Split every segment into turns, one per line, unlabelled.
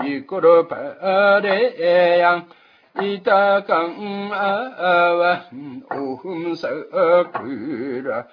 이끌어 바래양 이다강 아와 오흠석그라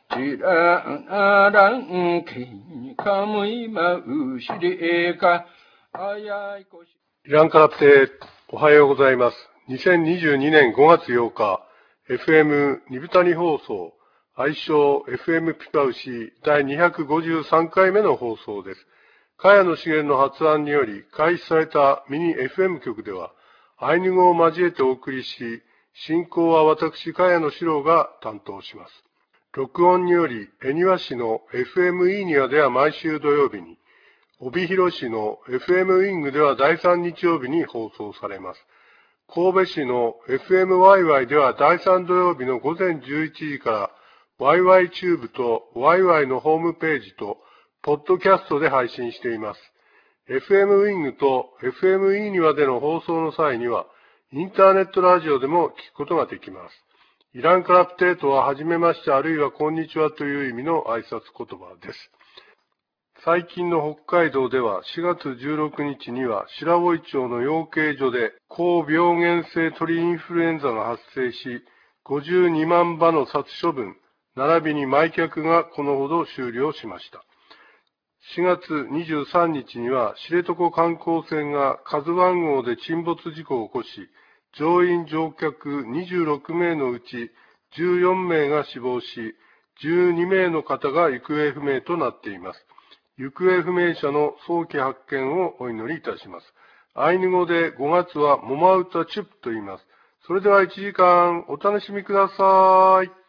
지라랑 기카무이 마우시리가 아야이고
イランカラプテ、おはようございます。2022年5月8日、FM ニブタニ放送、愛称 FM ピパウシ第253回目の放送です。茅野茂の発案により開始されたミニ FM 局では、アイヌ語を交えてお送りし、進行は私、茅野史郎が担当します。録音により、恵庭市の FM イーニアでは毎週土曜日に、帯広市の FM ウィングでは第3日曜日に放送されます。神戸市の FM ワイワイでは第3土曜日の午前11時からワイワイチューブとワイワイのホームページとポッドキャストで配信しています。FM ウィングと FM イーニワでの放送の際にはインターネットラジオでも聞くことができます。イランカラプテートははじめましてあるいはこんにちはという意味の挨拶言葉です。最近の北海道では4月16日には白老町の養鶏所で高病原性鳥インフルエンザが発生し、52万羽の殺処分、並びに埋却がこのほど終了しました。4月23日には知床観光船がKAZU1号で沈没事故を起こし、乗員乗客26名のうち14名が死亡し、12名の方が行方不明となっています。行方不明者の早期発見をお祈りいたします。アイヌ語で5月はモマウタチュプと言います。それでは1時間お楽しみください。